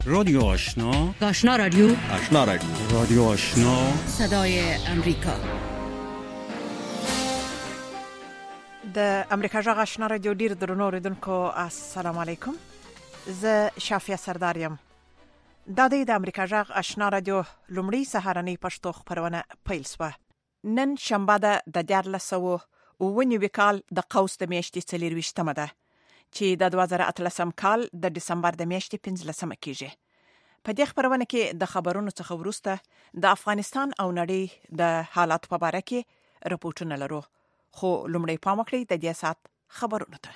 رادیو آشنا، آشنا رادیو، آشنا رادیو، رادیو آشنا، صدای امریکا. د امریکا جغ آشنا رادیو ډیر درنو اوریدونکو السلام علیکم. زه شافیه سردار یم. دا د امریکا جغ آشنا رادیو لومړی سهارنی پښتو خبرونه پیل شوه. نن شنبه ده د 1409 کال د قوس د میاشتې 24مه ده چې د 2013 کال د دسمبر د میاشتې 15مه کیږي. په دې خبرونه کې د خبرونو څخه وروسته د افغانستان او نړۍ د حالات په اړه کې راپورټونه لرو. خو لومړی پام وکړئ د دې سات خبرونو ته.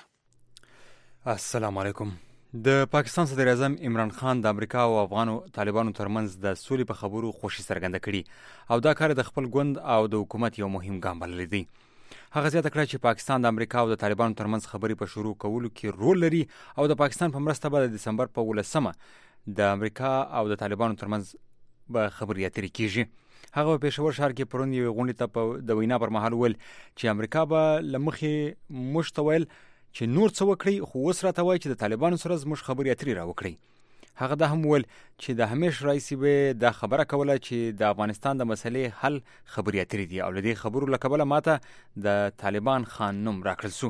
السلام علیکم. د پاکستان صدر اعظم عمران خان د امریکا او افغانو طالبانو ترمنځ د سولې په خبرو خوشي څرګنده کړي او دا کار د خپل ګوند او د حکومت یو مهم ګام بللی دی. هغه زیاته کړه چې پاکستان د امریکا او د طالبانو ترمنځ خبرې په شروع کولو کې رول لري او د پاکستان په مرسته به د دسمبر په 18مه د امریکا او د طالبانو ترمنځ به خبرې اترې کیږي. هغه په پېښور شهر کې پرون یو غونډې ته د وینا پر مهال ویل چې امریکا به لمخې مشتویل چې نور څه وکړي، خو اوس راته وایي چې د طالبانو سره زموږ خبرې اترې راوکړي. هغه دا هم ویل چې د همیش رئیسي به دا خبره کوله چې د افغانستان د مسلې حل خبرې اترې دي او لدې خبرو له کبله ماته د طالبان خان نوم راکړل سو.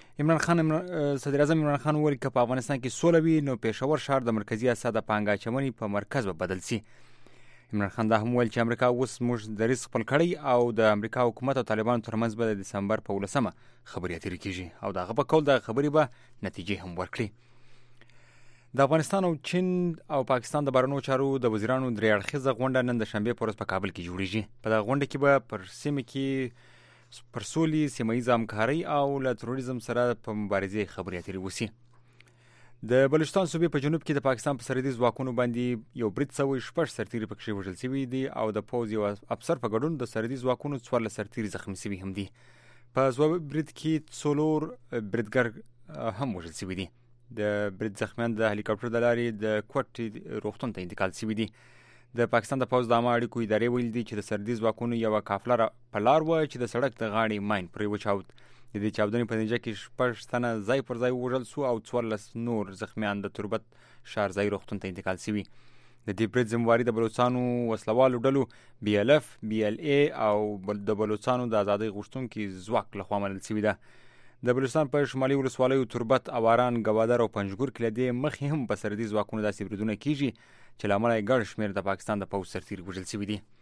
صدر اعظم عمران خان ویل چې په افغانستان کې سوله وي نو پېښور شهر د مرکزی اسیا د پانګه اچونې په مرکز به بدل سي. عمران خان دا هم ویل چې امریکا اوس موږ د رزق خپل کړی او د امریکا حکومت او طالبانو ترمنځ به د دسمبر په 18مه خبرې اترې کیږي او دغه په کول د خبرې به نتیجې هم ورکړي. د افغانستان او چین او پاکستان د بهرنیو چارو د وزیرانو درې اړخیزه غونډه نن د شنبه په ورځ په کابل کې جوړیږي. په دغه غونډه کې به پر سیمه کې پر سولې، سیمه ییزه همکارۍ او له تروریزم سره په مبارزې خبرې اترې وشي. د بلوچستان صوبې په جنوب کې د پاکستان په سرحدي ځواکونو باندې یو برید سوی، 6 سرتیري پکې وژل شوي دي او د پوځ یو افسر په ګډون د سرحدي ځواکونو 14 سرتیري زخمي شوي هم دي. په ځواب برید کې څلور بریدګر هم وژل شوي دي. د برید زخمیان د هلیکاپټر د لارې د کوټ روغتون ته انتقال شوي دي. د پاکستان د پوځ د عامه اړیکو ادارې ویل دي چې د سرحدي ځواکونو یو قافله په لار و چې د سړک د غاړې ماین پرې وچاود. د دې چاودنې په نتیجه کې 6 تنه ځای پر ځای وژل شو او 14 نور زخمیان د تربت شهرځای روغتون ته انتقال شوي. د دې برید ذمہواري د بلوچستانو وسلوالو ډلو BLF، BLA او د بلوچستانو د ازادۍ غوښتونکو ځواک لخوا منل شوې ده. د بلوچستان په شمالي ولسوالیو تربت، اواران، ګوادر او پنجګور کې لدې مخې هم په سرحدي ځواکونو داسې بریدونه کیږي چې له امله یې ګڼ شمېر د پاکستان د پوځ سرتیري وژل شوي دي.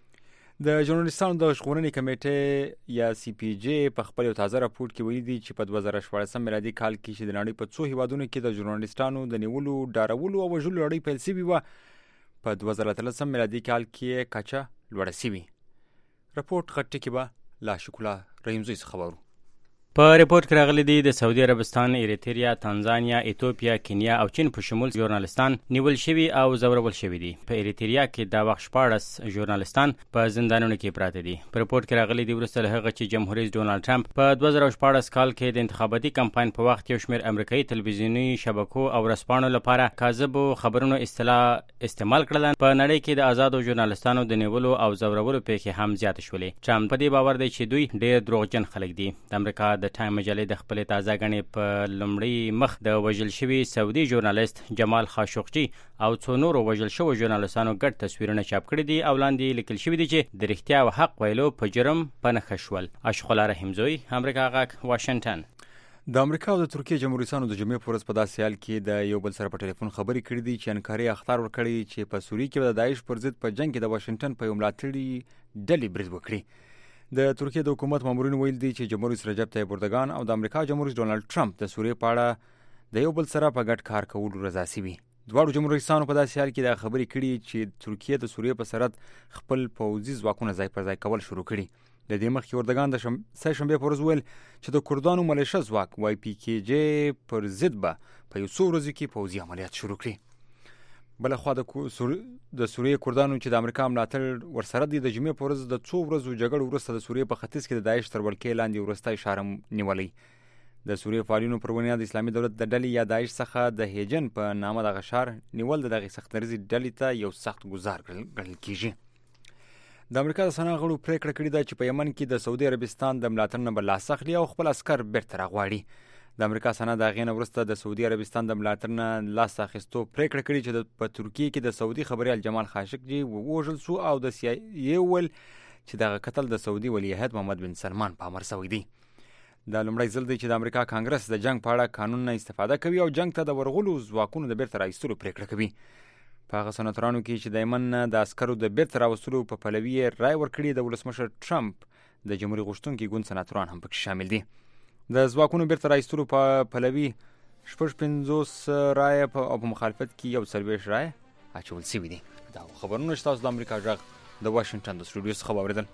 د ژورنالستانو د ژغورنې کمیټې یا CPJ په خپل یو تازه راپور کې ویلي دي چې په 2014 میلادي کال کې چې د نړۍ په څو هیوادونو کې د ژورنالستانو د نیولو، ډارولو او وژلو لړۍ پیل شوې وه، په 2013 میلادي کال کې کچه لوړه شوې. راپورټ غټ کې به لا شکولا رحیمزوی څخه خبرو. په ریپورت کې راغلي دي د سعودي عربستان، ایریتریا، تانزانیا، ایتوپیا، کینیا او چین په شمول ژورنالستان نیول شوي او ځورول شوي دي. په ایریتریا کې دا وخت 14 ژورنالستان په زندانونو کې پراته دي. په ریپورت کې راغلي دي وروسته له هغه چې جمهور رئیس ډونالد ټرمپ په 2014 کال کې د انتخاباتي کمپاین په وخت یو شمېر امریکایي تلویزیوني شبکو او ورځپاڼو لپاره کاذبو خبرونو استعمال کړل. په نړۍ کې د آزادو ژورنالستانو د نیولو او ځورولو پیښې هم زیاتې شولې. ټرمپ په دې باور دی چې دوی ډېر دروغجن خلک دي. د امریکا د ټایم مجلې د خپلې تازه غنې په لومړی مخ د وژل شوي سعودي ژورنالیست جمال خاشقجي او څو نورو وژل شوو ژورنالستانو ګډ تصویرونه چاپ کړي دي او لاندې لیکل شوي دي چې د رښتیا او حق ویلو په جرم په نښه شول. اشخلا رحیمزوی، امریکا غږ، واشنگټن. د امریکا او د ترکیې جمهوریت رئیسانو د جمعې په ورځ په داسې حال کې د یو بل سره په ټلیفون خبرې کړې دي چې انکاري اخطار ورکړي چې په سوریه کې د داعش پر ضد په جنگ کې د واشنگټن په یو ملاتړي ډلې برید وکړي. د ترکیې د حکومت مامورین ویل دي چې جمهور رئیس رجب طیب اردوغان او د امریکا جمهور رئیس ډونالد ټرمپ د سوریې په اړه د یو بل سره په ګډ کار کولو رضا شوي. دواړو جمهور رئیسانو په داسې حال کې دا خبرې کړي چې ترکیې د سوریې په سرحد خپل پوځي ځواکونه ځای پر ځای کول شروع کړي. د دې مخکې اردوغان د سهشنبې په ورځ ویل چې د کردانو ملیشه ځواک YPKJ پر ضد به په یو څو ورځو کې پوځي عملیات شروع کړي. بلخوا د سوریې کردانو چې د امریکا ملاتړ ورسره دي د جمعې په ورځ د څو ورځو جګړو وروسته د سوریې په ختیځ کې د داعش تر ولکې لاندې وروستی ښار نیولی. د سوریې فعالینو پر وینا د اسلامي دولت د ډلې یا داعش څخه د هیجن په نامه دغه ښار نیول د دغې سخت دریځې ډلې ته یو سخت ګزار ګڼل کیږي. د امریکا د سنا غړو پریکړه کړې ده چې په یمن کې د سعودي عربستان د ملاتړ نه به لاس اخلي او خپل عسکر بیرته راغواړي. د امریکا سنا د غینه ورسته د سعودي عربستان د ملاتړ نه لاس اخیستو پریکړه کړې چې په ترکیه کې د سعودي خبريال جمال خاشقجي ووژل شو او د CIA ول چې د قتل د سعودي ولیعهد محمد بن سلمان په امر شوی دی. د لومړی ځل دی چې د امریکا کانګرس د جنگ په اړه قانون نه استفاده کوي او جنگ ته د ورغلو ځواکونو د بیرته راایستلو پریکړه کوي. په هغه سناتورانو کې چې د یمن د عسکرو د بیرته راوستلو په پلوي رای ورکړي د ولسمشر ټرمپ د جمهوریت غوښتونکي ګوند سناتوران هم پکې شامل دي. د ځواکونو بیرته راایستلو په پلوي 50 رای او په مخالفت کې یو 40 رای اچول شوي دي. دا خبرونه چې تاسو د امریکا غږ د واشنگټن د سټوډیو څخه واوریدل.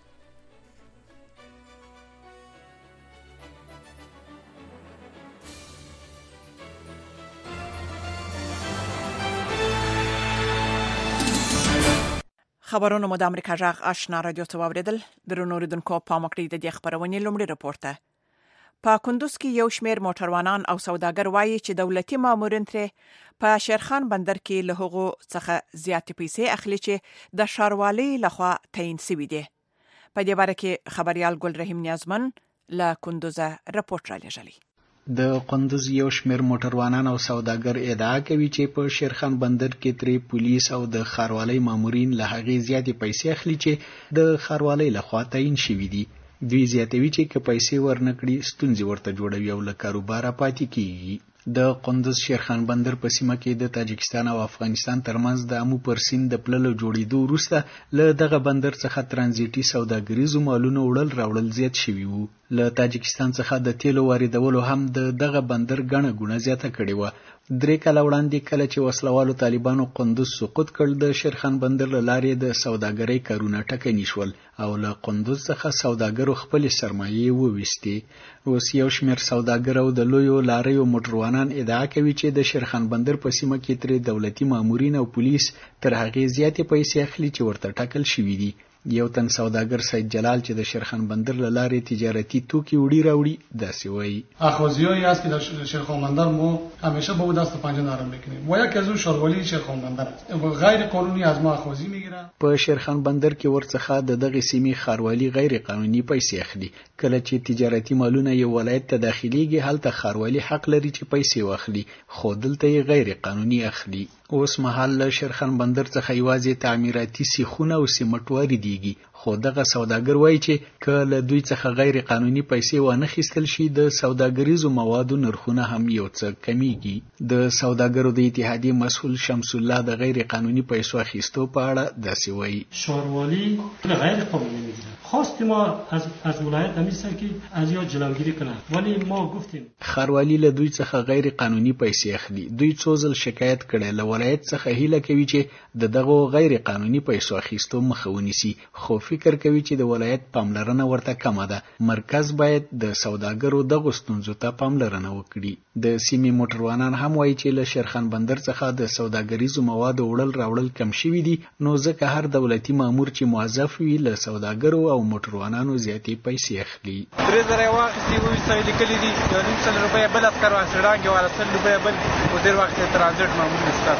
خبرونه مو د امریکا جغ آشنا رادیو ته واوریدل. درنو اوریدونکو پام وکړئ د دې خبرونې لومړی راپورته. په کندوز کې یو شمېر موټروانان او سوداګر وایي چې دولتي مامورین ترې په شیرخان بندر کې له هغو څخه زیاتې پیسې اخلي چې د ښاروالۍ لخوا تعیین شوي دي. په دې باره کې خبريال ګل رحیم نیازمن له کندوز راپورټ را لېږلی. د قندوز یو شمېر موټروانان او سوداګر ادعا کوي چې په شیرخان بندر کې ترې پولیس او د ښاروالۍ مامورین له هغې زیاتې پیسې اخلي چې د ښاروالۍ لخوا تعیین شوي دي. دوی زیاتوي چې که پیسې ورنکړي ستونزې ورته جوړوي او له کاروباره پاتې کیږي. د قندوز شیرخان بندر په سیمه کې د تاجکستان او افغانستان ترمنځ د امو پر سیند د پللو جوړېدو وروسته له دغه بندر څخه ترانزیټي سوداګریزو مالونو وړل راوړل زیات شوي وو. له تاجکستان څخه د تیلو واردولو هم دغه بندر ګڼه ګونه زیاته کړې وه. 3 کاله وړاندې کله چې وسلوالو طالبانو قندوز سقوط کړ د شیرخان بندر له لارې د سوداګرۍ کارونه ټکني شول او له قندوز څخه سوداګرو خپلې سرمایې وویستې. اوس یو شمېر سوداګر او د لویو لاریو موټروانان ادعا کوي چې د شیرخان بندر په سیمه کې ترې دولتي مامورین او پولیس تر هغې زیاتې پیسې اخلي چې ورته ټاکل شوي دي. یو تن سوداګر سید جلال چې د شیرخان بندر له لارې تجارتی توکي وړي راوړي داسې وایي. آخوزیایی است که در شیرخان بندر ما همیشه با او دست و پنجه نرم میکنیم و یکی از اون شاروالی شیرخان بندر است. غیر قانونی از ما آخوزی میگیرن. په شیرخان بندر کې ورڅخه د دغه سیمې ښاروالي غیر قانوني پیسې اخلي. کله چې تجارتی مالونه یو ولایت ته داخليږي هلته ښاروالي حق لري چې پیسې واخلي خو دلته یې غیر قانوني اخلي. اوس مهال له شیرخان بندر څخه یوازې تعمیراتي سیخونه او سیمټ واردېږي خو دغه سوداګر وایي چې که له دوی څخه غیر قانوني پیسې وانخیستل شي د سوداګریزو موادو نرخونه هم یو څه کمیږي. د سوداګرو د اتحادیې مسؤل شمس الله د غیر قانوني پیسو اخیستو په اړه داسې وایي. شاروالی غیر قانونی میگیرن. خواست ما از ولایت همیشه که از یا جلوگیری کنن ولی ما گفتیم ښاروالي له دوی څخه غیر قانوني پیسې اخلي. دوی څو ځل شکایت کړی له ولایت څخه هیله کوي چې د دغو غیر قانوني پیسو اخیستو مخه ونیسي خو فکر کوي چې د ولایت پاملرنه ورته کمه ده. مرکز باید د سوداګرو دغو ستونزو ته پاملرنه وکړي. د سیمې موټروانان هم وایي چې له شیرخان بندر څخه د سوداګریزو موادو وړل راوړل کم شوي دي نو ځکه هر دولتي مامور چې موظف وي له سوداګرو او موټروانانو زیاتې پیسې اخلي. 3000 واخیستي وي څه لیکلي دي 200 روپۍ بل اسکر واسړانګ والا 100 روپۍ بل او ډیر وخت ترانزیت مامور نشته.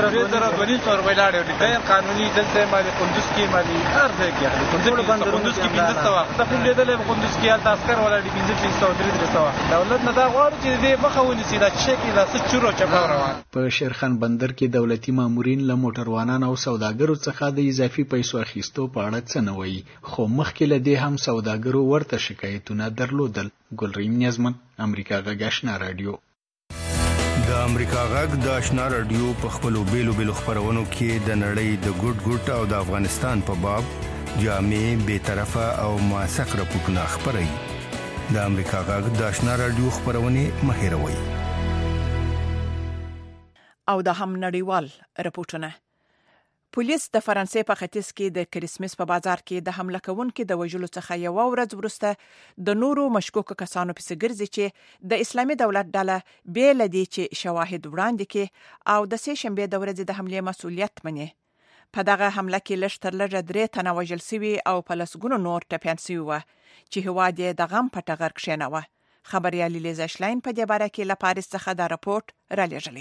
3000 روپۍ لاړې غیر قانوني دلته مالي قندوز کې مالي هر ځای کې قندوز کې 1500 وخت ته لیدل قندوز کې هلته اسکر ولا 1500 دولت نه دا غواړي چې دې مخه ونیسي دا چې دا څه چورو چپاو روان. په شیرخان بندر کې دولتي مامورین له موټروانان او سوداګرو څخه د اضافي پیسو اخیستو په اړه څه نه وایي خو مخکې له دې هم سوداګرو ورته شکایتونه درلودل. ګلریم نیازمن امریکا غږ آشنا رادیو. د امریکا غږ د آشنا رادیو په خپلو بیلو خبرونو کې د نړۍ د ګډ او د افغانستان په باب جامع به طرفه او موثق راپورټونه خبري. د امریکا غږ د آشنا رادیو خبرونه مهیروي. او د هم نړیوال راپورټونه. پولیس د فرانسې په ختیځ کې د کریسمس په بازار کې د حمله کوونکو د وژلو څخه یو ورځ وروسته د نورو مشکوکو کسانو پسې ګرځي چې د اسلامي دولت ډله به لدی چې شواهد وړاندې کې او د سه شنبه د ورځې د حمله مسؤلیت مني. په دغه حمله کې لږ تر لږه 3 تنه وژل شوي او په لسګونو نور ټپيان شوي و چې هواد یې د غم په ټغر کښیناوه. خبريال لیزا شلاین په دې باره کې له پاریس څخه دا راپورټ را لېږلی دی.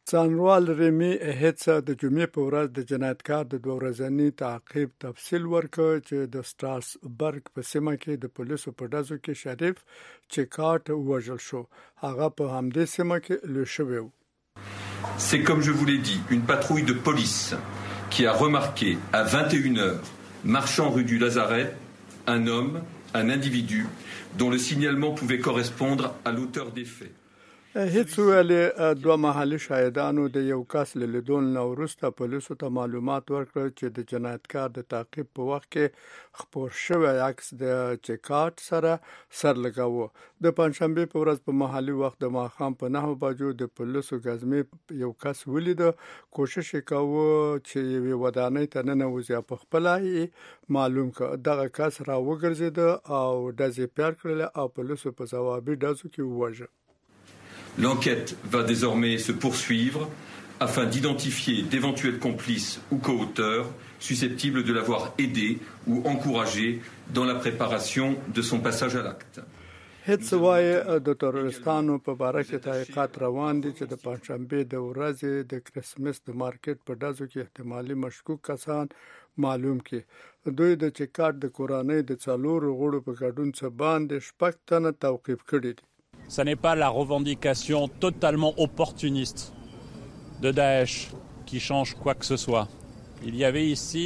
څارنوال ریمی هیڅ د جمعې په ورځ د جنایتکار د 2 ورځني تعقیب تفصیل ورکړ چې د سټراسبرګ په سیمه کې د پولیسو په ډزو کې شریف چیکارټ وژل شو. هغه په همدې سیمه کې لوی شوی و. C'est comme je vous l'ai dit, une patrouille de police qui a remarqué à 21h, marchant rue du Lazaret, un homme, un individu dont le signalement pouvait correspondre à l'auteur des faits. هیڅ ویلې 2 محلي شاهدانو د یو کس له لیدون نه وروسته پولیسو ته معلومات ورکړل چې د جنایتکار د تعقیب په وخت کې خپور شوی عکس د چیکارټ سره سر لګاوه. د پنځشنبه په ورځ په محلي وخت د ماښام په 9 بجو د پولیسو غزمې یو کس ولید. کوشش وکاوه چې یو ودانۍ ته ننوځي په خپل معلوم کړ. دغه کس را وګرځید او ډزې پیل کړل او پولیسو په ځوابي ډزو کې ووژل. L'enquête va désormais se poursuivre afin d'identifier d'éventuels complices ou co-auteurs susceptibles de l'avoir aidé ou encouragé dans la préparation de son passage à l'acte. هیڅ وای د ترورستانو په باره کې تحقیقات روان دي چې د پنځشنبه د ورځې د کریسمس د مارکیټ په ډزو کې احتمالي مشکوک کسان معلوم کړي. دوی د چیکارټ د کورنۍ د 4 غړو په ګډون څخه باندې 6 تنه توقیف کړي دي. Ce n'est pas la revendication totalement opportuniste de Daesh qui change quoi que ce soit. Il y avait ici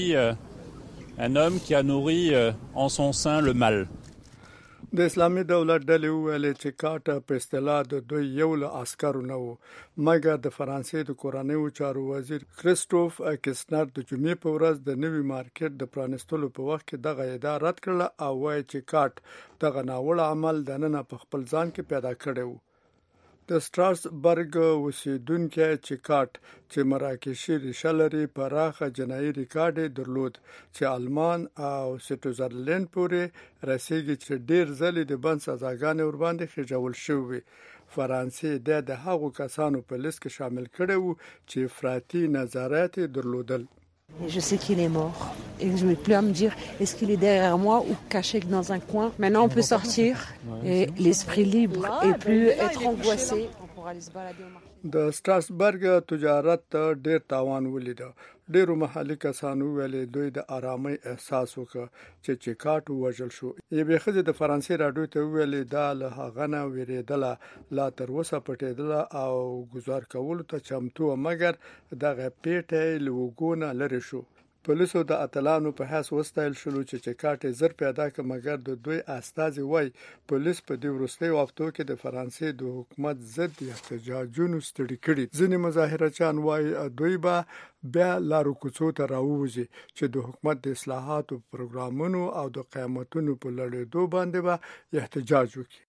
un homme qui a nourri en son sein le mal. د اسلامي دولت ډلې ویلې چې کاټا په اصطلاح د دوی یو له عسکرو نه و، مګر د فرانسې د کورنیو چارو وزیر کریسټوف کیسنر د جمعې په ورځ د نوي مارکیټ د پرانستلو په وخت کې دغه ادعا رد کړه او وایي چې کاټ دغه ناوړه عمل د نن په خپل ځان کې پیدا کړی و. د سټراسبرګ اوسیدونکو چیکارټ چې مراکشي ریشه لري پراخه جنایي ریکارډ درلود چې آلمان او سویټزرلند پورې رسیدي چې ډیر ځلې د بند سزاګانې ور باندې خېجول شوې. فرانسې د هغو کسانو په لیست کې شامل کړي وو چې افراطي نظریات درلودل. Je sais qu'il est mort et je ne vais plus à me dire est-ce qu'il est derrière moi ou caché dans un coin. Maintenant on peut sortir et l'esprit libre et plus être angoissé. On pourra aller se balader au marché. د سټراسبرګ تجارت ډیر تاوان ولید. ډیرو محلي کسانو ویلي دوی د آرامۍ احساس وکړ چې چیکارټ وژل شو. یوه ښځه د فرانسې راډیو ته ویلي دا له هغه نه ویریدله لا تر اوسه پټېدله او گزار کولو ته چمتو مګر دغه پیټه لوګونه لري شو. پولیسو د اتلانو په حس وستایل شلو چې چیکارټ زر پیدا ک مګر د دوی استازي وای پولیس په دې ورستیو هفتو کې د فرانسې د حکومت ضد احتجاجونو ستړي کړي. ځینې مظاهرچیان وای دوی به بیا لارو کوڅو ته راووځي چې د حکومت د اصلاحاتو پروګرامونو او د قیامتونو په لړېدو باندې به احتجاج وکړي.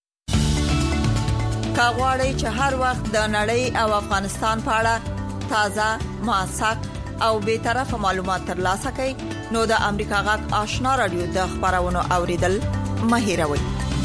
کاغوري چې هر وخت د نړۍ او افغانستان په اړه تازه موثق او به طرفه معلومات ترلاسه کړئ نو د امریکا غږ آشنا رادیو د خبرونو اوریدل مهیروي.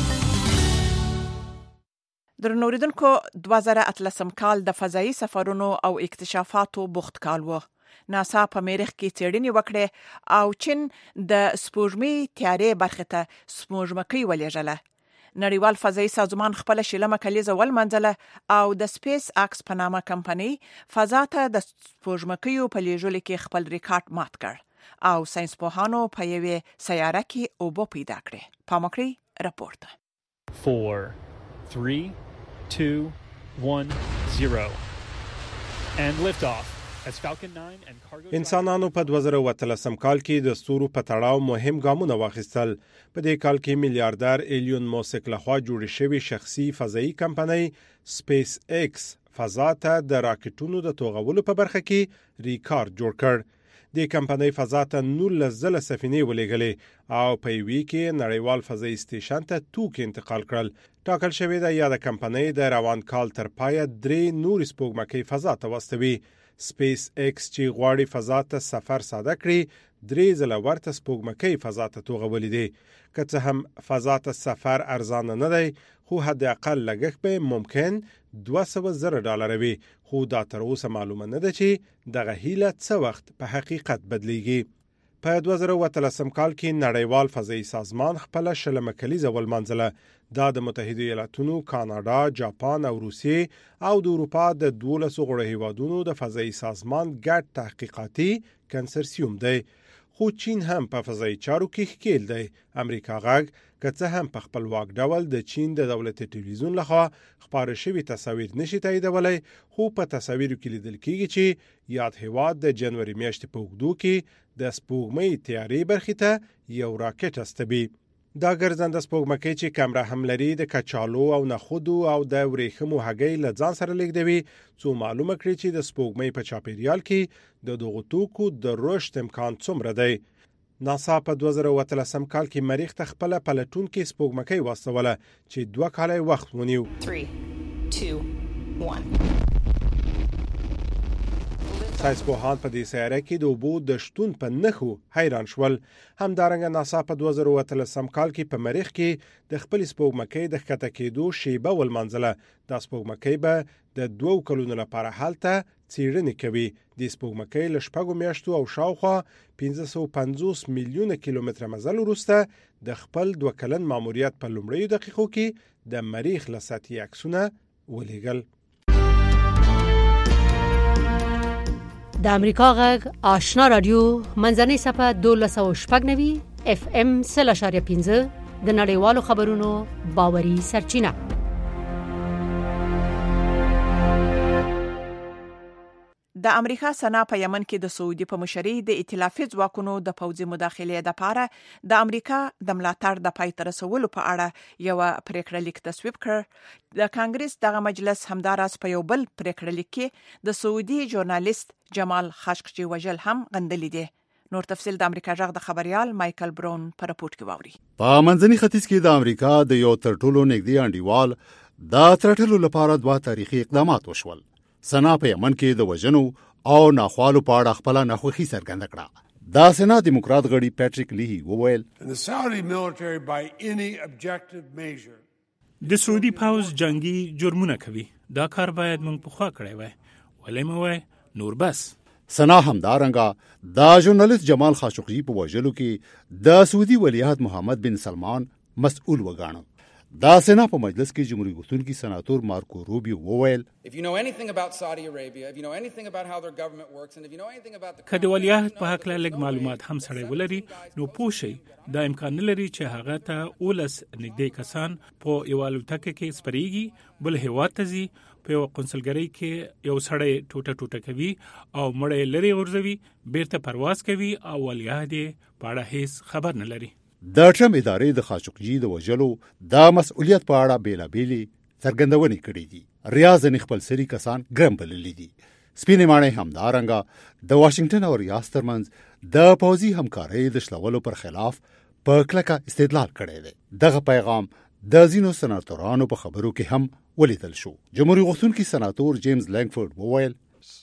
درنوریدونکو 2013 کال د فضایي سفرونو او اکتشافاتو بوخت کال و. ناسا په مریخ کې څېړنې وکړې او چین د سپوږمۍ تیارې برخه ته سپوږمکۍ ولېږله. نړیوال فضایي سازمان خپل شلمه کلیزه ولمنځله او د سپیس اکس په نامه کمپنۍ فضا ته د سپوږمکیو په لیږلو کې خپل ریکارډ مات کړ او ساينسپوهانو په یوې سیاره کې اوبه پیدا کړې. پام وکړئ راپورته. 4 3 2 1 0 and lift off. انسانانو په 2013 کال کې د ستورو په تړاو مهم ګامونه واخیستل. په دې کال کې میلیارډر ایلون موسک لخوا جوړ شوی شخصي فضایي کمپنۍ سپیس ایکس فضا ته د راکټونو د توغولو په برخه کې ریکارډ جوړ کړ. د کمپنۍ فضا ته 19 ځله سفینې ولېږلې او په یوې کې نړیوال فضایي سټیشن ته توکي انتقال کړل. ټاکل شوی د یاد کمپنۍ د روان کال تر پایه 3 نور سپوږمکۍ فضا ته واستوي. سپیس ایکس چې غواړي فضا ته سفر ساده کړي 3 ځله ورته سپوږمکۍ فضا ته توغولې دي. که څه هم فضا ته سفر ارزانه نه دی خو حد اقل لګښت به ممکن $200,000 وي خو دا تر اوسه معلومه نه ده چې دغه هیله څه وخت په حقیقت بدلیږي. په 2013 کال کې نړیوال فضایي سازمان خپل شلمه کلیزه ولمانځله. دا د متحده ایالاتونو، کاناډا، جاپان او روسیې او د اروپا د 12 غړو هیوادونو د فضایي سازمان ګډ تحقیقاتي کنسرسیوم دی. خو چین هم په فضایي چارو کې ښکیل دی. امریکا غږ که څه هم په خپلواک ډول د چین د دولتي ټلویزیون لخوا خپاره شوي تصاویر نشي تاییدولی، خو په تصاویرو کې لیدل کېږي چې یاد هیواد د جنوري میاشتې په اوږدو کې د سپوږمۍ تیارې برخې ته یو راکټ استوي. دا ګرځنده سپوږمکۍ چې کمره هم لري د کچالو او نخودو او د ورېښمو هګۍ له ځان سره لیږدوي، څو معلومه کړي چې د سپوږمۍ په چاپیریال کې د دغو توکو د رشد امکان څومره دی. ناسا په 2013 کال کې مریخ ته خپل پلټونکې سپوږمکۍ واستوله چې 2 کاله وخت ونیو. 3 2 1 ساینسپوهان په دې سیاره کې د اوبو د شتون په نښو حیران شول. همدارنګه ناسا په 2013 کال کې په مریخ کې د خپل سپوږمکۍ د ښکته کېدو شیبه ولمانځله. دا سپوږمکۍ به د 2 کلونو لپاره هلته څېړنې کوي. د سپوږمکۍ له 6 میاشتو او شاوخوا 550 میلیونه کیلومتره مزل وروسته د خپل 2 کلن ماموریت په لومړیو دقیقو کې د مریخ له سطحي عکسونه ولیږل. د امریکا غږ آشنا رادیو منځنۍ صفحه 1290 اف ام 0.5 د نړیوالو خبرونو باوري سرچینه. د امریکا سنا په یمن کې د سعودي په مشرۍ د ائتلافي ځواکونو د پوځي مداخلې لپاره د امریکا د ملاتړ د پای ته رسولو په اړه یو پریکړه لیک تصویب کړ. د کانګرس دغه مجلس همداراز په یو بل پریکړه لیک کې د سعودي ژورنالیست جمال خاشقجي وژل هم غندلې دي. نور تفصیل د امریکا غږ د خبريال مايكل برون په رپورت کې واوري. په منځني ختیځ کې د امریکا د یو تر ټولو نږدې انډیوال د ترټلو لپاره 2 تاریخي اقدامات وشول. سنا په یمن کې د وژنو او ناخوالو په اړه خپل ناخوښي څرګنده کړه. دا سنا دیموکرات غړي پیټریک لیهی وویل د سعودي پوځ جنگي جرمونه کوي. دا کار باید موږ پخوا کړی وای، ولې مو وای نور بس. سنا همدارنګه دا ژورنالیست جمال خاشقجي په وژلو کې د سعودي ولیعهد محمد بن سلمان مسؤل وګاڼه. دا سنا په مجلس کې جمهوریت غوښتونکي سناتور مارکو روبیو وویل که د ولیعهد په حق لږ معلومات هم سړی ولري نو پوه شي دا امکان نه لري چې هغه ته 19 نږدې کسان په یو الوتکه کې سپریږي، بل هیواد ته ځي، په یو قونسلګرۍ کې یو سړی ټوټه ټوټه کوي او مړی لري غورځوي، بیرته پرواز کوي او ولیعهد په اړه هیڅ خبر نه لري. د ټرمپ ادارې د خاشقجي د وژلو د مسؤلیت په اړه بیلابېلې څرګندونې کړې دي. ریاض نه خپل سری کسان ګرم بللي دي. سپینې ماڼۍ همدارنګه د واشنگټن او ریاض ترمنځ د پوځي همکارۍ د شلولو پر خلاف په کلکه استدلال کړی دی. دغه پیغام د ځینو سناتورانو په خبرو کې هم ولیدل شو. جمهوریت غوښتونکي سناتور جیمز لینګفورد وویل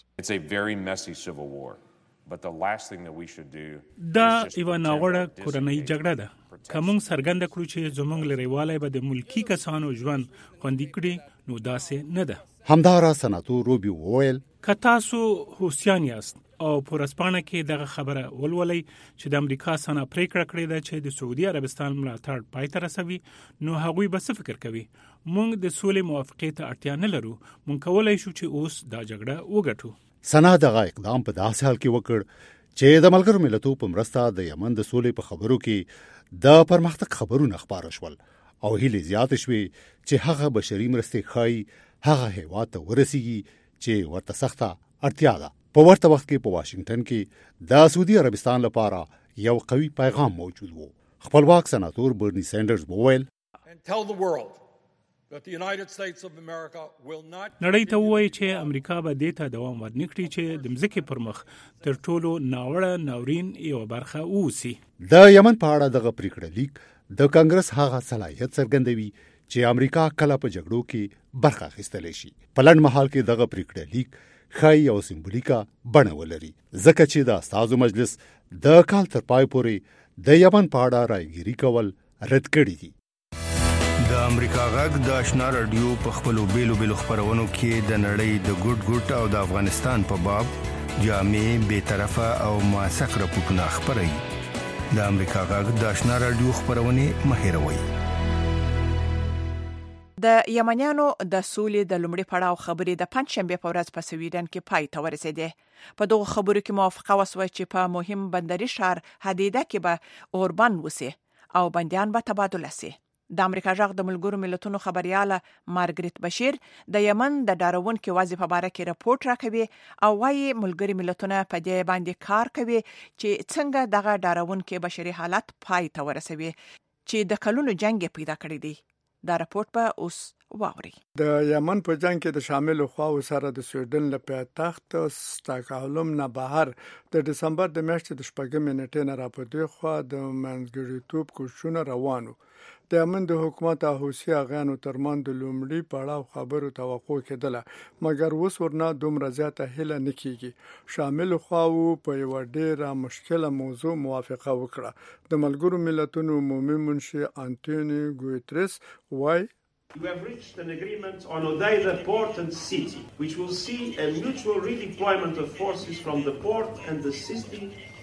دا یو ناوړه کورنۍ جګړه ده. که موږ څرګنده کړو چې زموږ لريوالی به د ملکی کسانو ژوند خوندي کړي نو داسې نه ده. همدارا سناتور روبیو وویل که تاسو هوسیان یاست او په رسپانه کې دغه خبره ولولئ چې د امریکا سنا پریکړه کړې ده چې د سعودي عربستان ملاتړ پای ته رسوي، نو هغوی به څه فکر کوي؟ موږ د سولې موافقې ته اړتیا نه لرو. موږ کولای شو چې اوس دا جګړه وګټو. سنا دغه اقدام په داسې حال کې وکړ چې د ملګرو ملتونو په مرسته د یمن د سولې په خبرو کې د پرمختګ خبرونه خبره شول او هیله زیات شوې چې هغه بشري مرستې خای هغه هیواد ته ورسیږي چې ورته سخته اړتیا ده. په ورته وخت کې په واشنگټن کې د سعودي عربستان لپاره یو قوي پیغام موجود و. خپلواک سناتور برني سینډرز وویل نړۍ ته وایي چې امریکا به دې ته دوام ورنکړي چې د مځکې پر مخ تر ټولو ناوړه ناورین یو برخه اوسي. د یمن په اړه دغه پریکړه لیک د کانګرس هغه صلاحیت څرګندوي چې امریکا کله په جګړو کې برخه اخیستلی شي. په لنډ مهال کې دغه پریکړه لیک ښایي او سمبولیکه بڼه ولري، ځکه چې د استازو مجلس د کال تر پای پورې د یمن په اړه رایګیري کول رد کړي دي. د امریکا غږ د آشنا رادیو په خپلو بیلو خبرونو کې د نړۍ د ګډ او د افغانستان په باب جامع به طرفه او موثق راپورټونه خبري د امریکا غږ د آشنا رادیو خبرونه مهیروي. د یمنیانو د سولې د لومړي پړاو خبرې د پنځشنبه په ورځ په سویډن کې پای ته ورسېدې. په دغه خبرو کې موافقه وشوه چې په مهم بندري ښار حدیده کې به اوربند وسی او بندیان به تبادله سي. د امریکا غږ د ملګرو ملتونو خبرياله مارګریت بشیر د یمن د ډاروونکو وضعیت په اړه کې راپورټ راکوي او وايي ملګري ملتونه په دې باندې کار کوي چې څنګه دغه ډاروونکو بشري حالت پای ته ورسوي چې د کلونو جنگ پیدا کړی دی. دا راپورټ په اوس واوري. د یمن په جنگ کې د شامل خواو سره د سویډن له پایتخت ستاکهولم نه بهر د دسمبر د میاشتې د شپږمې نیټې نه راپورته خو د منځګړیتوب کوششونه روانو. د یمن د حکومت او حوثي اغانو ترمن د لومړي پړاو خبرو توقع کېدله مګر اوس ورنه دومره زیاته هله نکېږي. شامل خواو په یو ډېره مشکله موضوع موافقه وکړه. د ملګرو ملتونو عمومي منشي انټونیو ګوتریس وايي We have reached an agreement on Odeida port and city, which will see a mutual redeployment of forces from the port and the city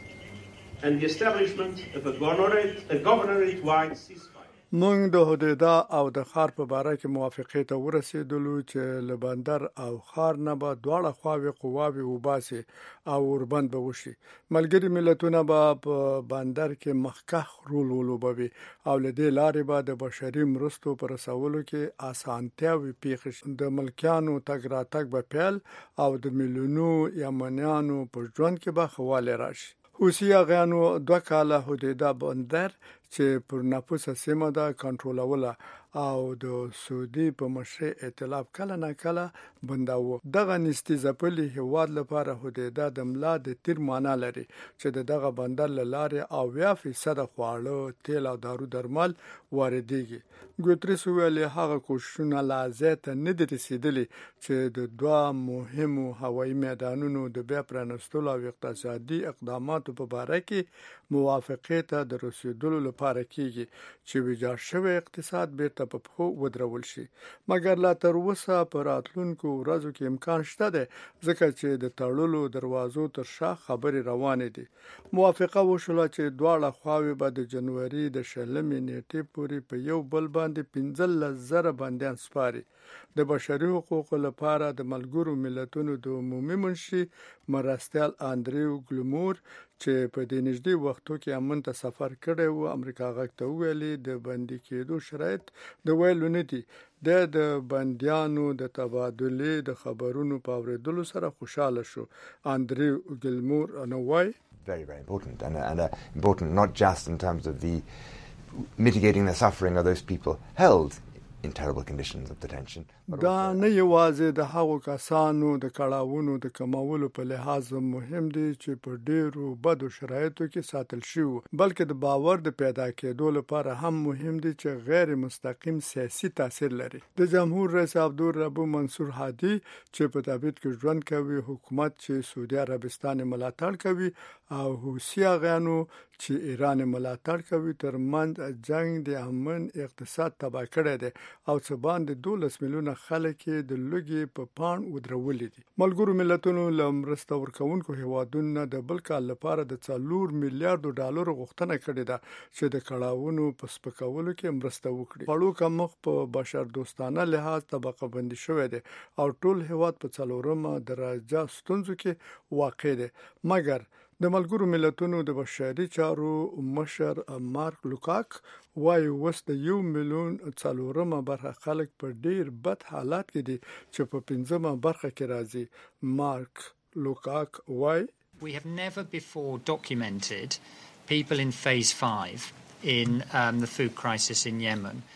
and the establishment of a governorate-wide ceasefire. موږ د حدیده او د خار په باره کې موافقه ته ورسېدلو چې له بندر او خار نه به دواړه خواوې قواوې وباسي او اوربند به وشي. ملګري ملتونه به په بندر کې مخکښ رول ولوبوي او له دې لارې به د بشري مرستو پر رسولو کې اسانتیاوي پیښ شي. د ملکیانو تګ راتګ به پیل او د میلیونو یمنیانو په ژوند کې به خواله راشي. حوثي اغانو 2 کاله حدیده بندر چې پر نفوسه سیمه ده کنټرولوله او د سعودي په مشرۍ ائتلاف کله نه کله بنداوه. دغه نستی ځپلي هیواد لپاره حدیده د ملا د تیر معنا لري چې دغه بندر له لارې 80% خواړه تیل او دارو درمل واردېږي. ګوتریس ویل هغه کوششونه لازمه نه دي رسیدلي چې د 2 مهمو هوایي میدانونو د بیا پرانستلو او اقتصادي اقداماتو په اړه کې موافقه ته د رسیدلو لپاره کیږي چې ویجاړ شوی اقتصاد بیرته په پخو ودرول شي. مګر لا تر اوسه په راتلونکو ورځو کې امکان شته دی ځکه چې د تړلو دروازو تر شا خبرې روانې دي. موافقه وشوله چې دواړه خواوې به د جنوري د 20 نیټې پورې په یو بل باندې 15,000 بندیان سپاري. د بشري حقوقو لپاره د ملګرو ملتونو د عمومي منشي مرستیال اندریو ګلمور چې په دې نږدې وختو کې امن ته سفر کړی و امریکا غږ ته ویلي د بندي کېدو شرایط د ویلو نه دي. د بندیانو د تبادله د خبرونو په اوریدلو سره خوشاله شو. اندریو ګلمور نووي very important and important not just in terms of the mitigating the suffering of those people held in terrible conditions of detention. دا نه یوازې د هغو کسانو د کړهونو د کمولو په لحاظ مهم دي چې په ډیرو بدو شرایطو کې ساتل شي بلکې د باور د پیدا کېدو لپاره هم مهم دي چې غیر مستقیم سیاسي تاثیر لري. د جمهور رئیس عبدالرب منصور هادي چې په تابعیت کې ژوند کوي حکومت چې سعودي عربستان ملاتړ کوي او حوثي اغانو چې ایران ملاتړ کوي ترمنځ جنگ د امن اقتصاد تباه کړی دی او څه باندې 12 میلیونه خلک د لوګي په پان ودرولې دي. ملګرو ملتونو لمرسته ورکوونکو هیوادونو د بل کال لپاره د 4 میلیارډ ډالر غوښتنه کړې ده چې د کړهونو په سپکولو کې مرسته وکړي. پړو کمخ په بشر دوستانه لحاظ طبقه بندي شوې ده او ټول هیواد په 4مه درجه ستونزو کې واقع ده. مګر د ملګرو ملتونو د بشري چارو مشر مارک لوکاک وايي وس د 1 میلیون 4مه برخه خلک په ډیر بد حالات کې دي چې په 5مه برخه کې راځي. مارک لوکاک وايي We have never before documented people in phase 5 in the food crisis in Yemen.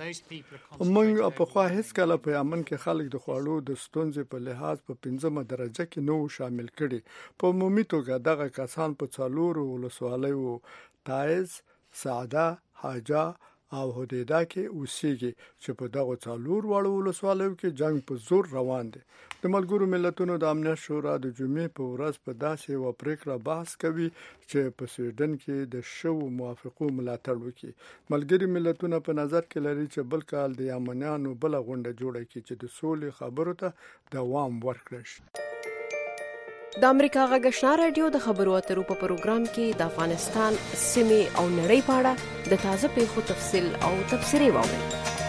موږ په خوا هیڅ کله په یمن کې خلک د خوړو د ستونزې په لحاظ په 5مه درجه کې نو شامل کړي. په عمومي توګه دغه کسان په 4 ولسوالیو تایز، سعده، حاجه او حدیده کې اوسېږي چې په دغه 4 وړو ولسوالیو کې جنگ په زور روان دی. د ملګرو ملتونو د امنیت شورا د جمعې په ورځ په داسې یو پریکړه بحث کوي چې په سویډن کې د شو موافقو ملاتړ وکړي. ملګري ملتونه په نظر کې لري چې بل کال د یمنیانو بل غونډه جوړه کړي چې د سولې خبرو ته دوام ورکړي. د امریکا غږ آشنا رادیو د خبرو اترو په پروګرام کې د افغانستان سیمې او نړۍ په اړه د تازه پیښو تفصیل او تبصرې واورئ.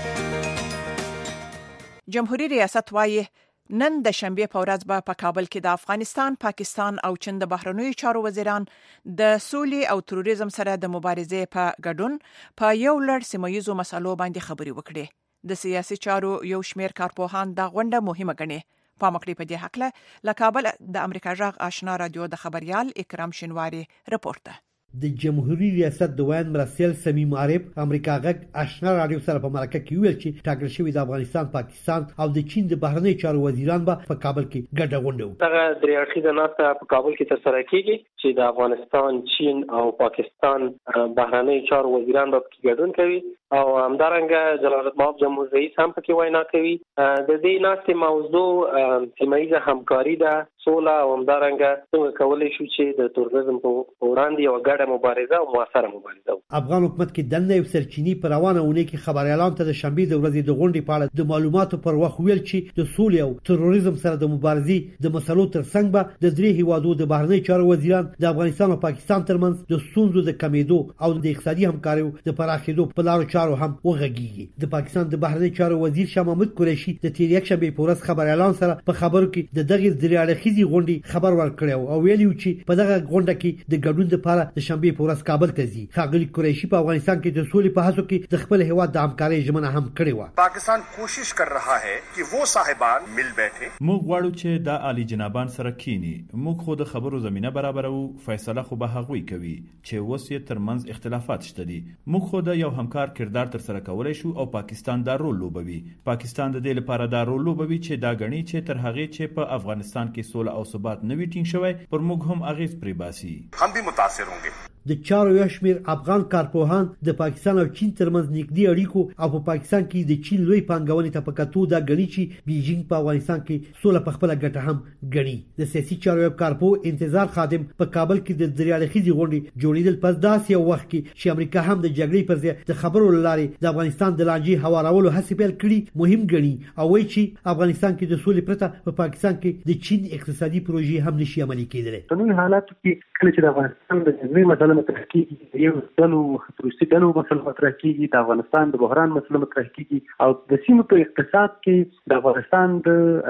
جمهوریت ریاست وايي نن د شنبه په ورځ په کابل کې د افغانستان، پاکستان او چین د بهرنیو چارو وزیران د سولې او تروریزم سره د مبارزې په ګډون په یو لړ سیمه‌ییزو مسلو باندې خبرې وکړې. د سیاسي چارو یو شمېر کارپوهان دا غونډه مهمه ګڼي. پامکړی په دې حقله له کابل د امریکا غږ آشنا رادیو د خبريال اکرام شینواری رپورټ ده. د جمهوریت ریاست د وین مرسل سمیم عارف امریکا غږ آشنا رادیو سره په مرکه کې ویل چې ټاکل شوی د افغانستان، پاکستان او د چین د بهرنی چارو وزیران به په کابل کې ګډه غونډه وکړي. دغه درې اړخیزه ناسته په کابل کې ترسره کیږي چې د افغانستان، چین او پاکستان بهرنی چارو وزیران به پکې ګډون کوي او همدارنګه جلال المآب جمهور رئیس هم پکې وینا کوي. د دې ناستې موضوع سیمه‌ییزه همکاري ده، سوله او همدارنګه څنګه کولی شو چې د تروریزم په وړاندې یو ګډه مبارزه او موثره مبارزه. افغان حکومت کې دنه یو سرچینی پر روانه ونه کې خبريالان ته د شنبه د ورځې د غونډې په اړه د معلوماتو پر وخت ویل چې د سولې او تروریزم سره د مبارزې د مسلو ترڅنګ به د درې هیوادو د بهرنی چارو وزیران د افغانستان او پاکستان ترمنځ د ستونزو د کمیدو او د اقتصادي همکاریو د پراخېدو په لارو چارو هم وغږیږي. د پاکستان د بهرنی چارو وزیر شاه محمود قریشي د تیر یک شنبه په ورځ خبريالان سره په خبرو کې د دغه درې اړخیزي غونډې خبر ورکړو او ویلي چې په دغه غونډه کې د ګډون لپاره د شنبه په ورځ کابل ته ځي. ښاغلي قریشي په افغانستان کې د سولې په هڅو کې د خپل هیواد د همکارۍ ژمنه هم کړې و. پاکستان کوشش کر رہا ہے کہ وہ صاحبان مل بیٹھے. موږ غواړو چې د عالی جنابان سره کینی. موږ خو د خبرو زمينه برابرو، فیصله خو به هغوی کوي چې اوس یې ترمنځ اختلافات شته دي. موږ خو د یو همکار کردار تر سره کولای شو او پاکستان دا رول لوبوي. پاکستان د دې لپاره دا رول لوبوي چې دا غني چې تر هغه چې په افغانستان کې سوله او ثبات نوي ټینګ شوی پر موږ هم اغیز پری باسي. هم به متاثر هونګي. د چارو یو شمېر افغان کارپوهان د پاکستان او چین ترمنځ نږدې اړیکو او په پاکستان کې د چین لوی پانګونې ته په کتو دا غني چې بیجینګ په افغانستان کې سوله په خپل ګټه هم غني. د سیاسي چارو یو کارپو انتظار خادم په کابل کې د درې اړخیزې غونډې جوړیدل پس داسې یو وخت کې چې امریکا هم د جګړې پر ځای د خبرو لارې د افغانستان د لانجې هوارولو هڅې پیل کړي مهم غني او وایي چې افغانستان کې د سولې پرته په پاکستان کې د چین اقتصادي پروژې هم نشي عملي کېدلی. په نن حالات کې کله چې د افغانستان د جګړې مسله مطرح کیږي، یو ډلو روسي ډلو مسله مطرح کیږي، د افغانستان د بحران مسله مطرح کیږي او د سیمې په اقتصاد کې د افغانستان د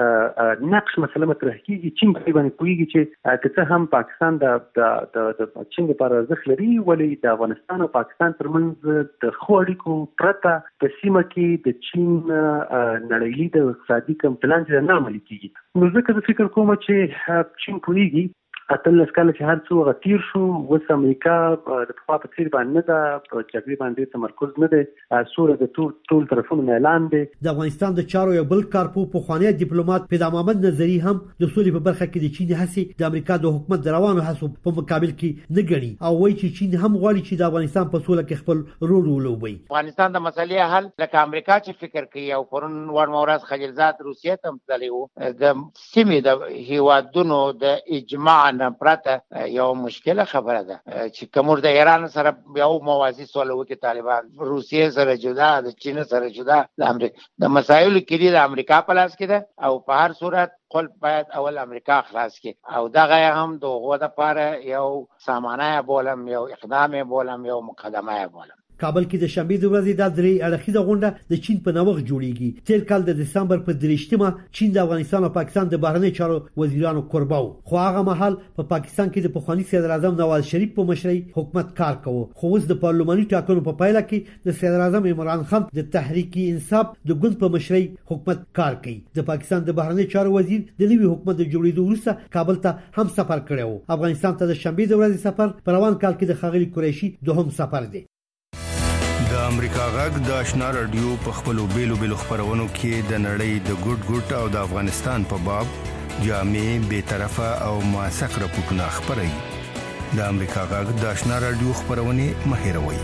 نقش مسله مطرح کیږي. چین په باندې کوي چې که هم پاکستان د چین لپاره ارزښت لري، ولی د افغانستان او پاکستان ترمنځ د خو اړیکو پرته په سیمه کې د چین نړیوي د اقتصادي کم پلان چې نه عملي کیږي. نو ځکه زه فکر کوم چې چین کوي اتلس کال چې هر څو غتیر شو، وس امریکا د پخوا په څیر باندې نه ده، په جګړې باندې تمرکز نه دی، سوره د ټول طرفونو اعلان دی. د افغانستان د چارو یو بل کارپو پخوانی ډیپلوماټ پیدا محمد نظری هم د سولې په برخه کې د چین هڅې د امریکا د حکومت د روانو هڅو په مقابل کې نه ګڼي او وایي چې چین هم غواړي چې د افغانستان په سوله کې خپل رول ولوبوي. افغانستان د مسلې حل لکه امریکا چې فکر کوي او پرون ورمورز خلیلزاد روسیه ته تللی و، د سیمې د هیوادونو د اجماع نه پرته یو مشکله خبره ده چې کومور د ایران سره یو موازی سوله وکړي، طالبان روسیه سره جدا، د چین سره جدا، د امریکا د مسایلو کې د امریکا په لاس کې ده او په هر صورت خپل باید اول امریکا خلاص کی او دغه هم دغه د پاره یو سامانه بولم، یو اقدام بولم، یو مقدمه بولم. کابل کې د شنبه د ورځې د درې اړخیزه غونډه د چین په نوښت جوړیږي. تیر کال د دسمبر په 3مه چین د افغانستان او پاکستان د بهرنی چارو وزیرانو قرباو، خو هغه مهال په پاکستان کې د پخوانی صدر اعظم نواز شریف په مشرۍ حکومت کار کوي. خو اوس د پارلماني ټاکنو په پایله کې د صدر اعظم عمران خان د تحریک انصاف د ګوند په مشرۍ حکومت کار کوي. د پاکستان د بهرنی چارو وزیر د نوي حکومت د جوړېدو وروسته کابل ته هم سفر کړی و. افغانستان ته د شنبه د ورځې سفر په روان کال کې د ښاغلي قریشي دوهم سفر دی. د امریکا غږ د آشنا رادیو په خپلو بیلو خبرونو کې د نړۍ د ګډ او د افغانستان په باب جامع، بی‌طرفه او موثق راپورټونه خبري. د امریکا غږ د آشنا رادیو خبرونه مهیروي.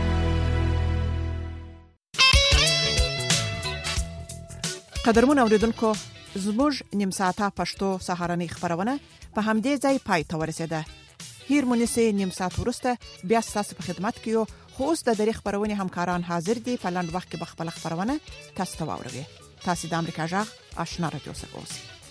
قدرمن اوریدونکو، زموږ نیم ساعته پښتو سهارنۍ خبرونه په همدې ځای پای ته ورسیده. هیر مونږه نیم ساعت ورسته بیا تاسو په خدمت کې یو. خو اوس د دې خبرونه همکاران حاضر دي په لاند وخت کې بخپل خبرونه تاسو ته واوروي. تاسو د امریکا غږ آشنا رادیو سره اوسئ.